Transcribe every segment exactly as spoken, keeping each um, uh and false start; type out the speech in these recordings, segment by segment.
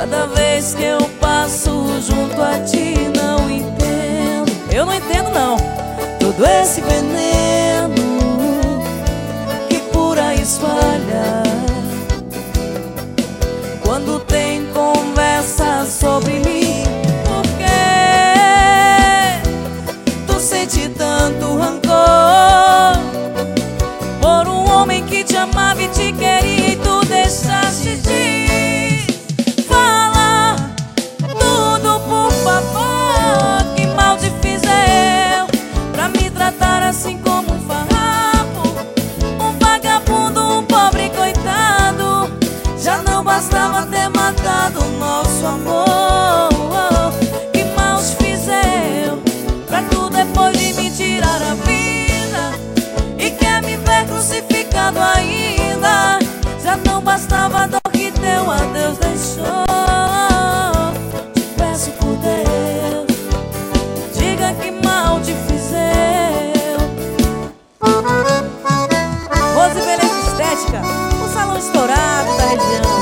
Cada vez que eu passo junto a ti, não entendo. Eu não entendo não. Todo esse veneno que por aí espalha, quando tem conversa sobre mim. Por que tu sente tanto rancor por um homem que te amava e te queria, e tu deixaste de falar tudo, por favor? Que mal te fiz eu pra me tratar assim como um farrapo, um vagabundo, um pobre coitado? Já não bastava ter matado o nosso amor. Que mal te fiz eu pra tu depois de me tirar a vida e quer me ver crucificado ainda? Já não bastava a dor que teu adeus deixou. Te peço por Deus, diga que mal te fiz eu. Rose Beleza Estética, um salão estourado da região.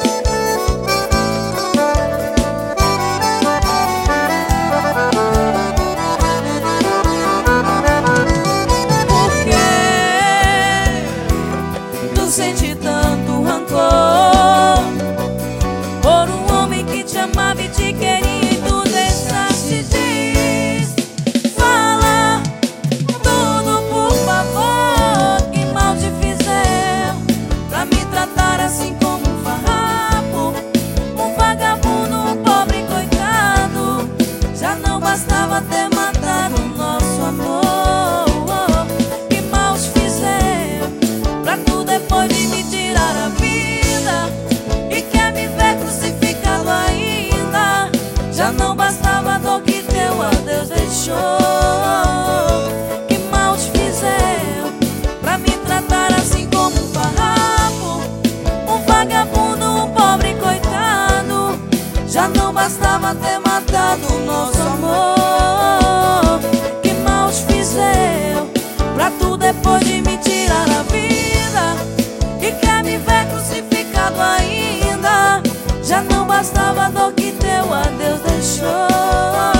Sente tanto rancor por um homem que te amava e te queria, e tu deixaste de falar tudo, por favor? Que mal te fiz eu pra me tratar assim como um farrapo, um vagabundo, um pobre coitado? Já não bastava ter matado o nosso amor. Depois de me tirar a vida e quer me ver crucificado ainda? Já não bastava a dor que teu adeus deixou. Que mal te fiz eu pra me tratar assim como um farrapo, um vagabundo, um pobre coitado? Já não bastava ter matado o nosso amor. Que mal te fiz eu pra tu depois de me tirar a vida e quer me ver crucificado ainda? Já não bastava a dor que teu adeus deixou.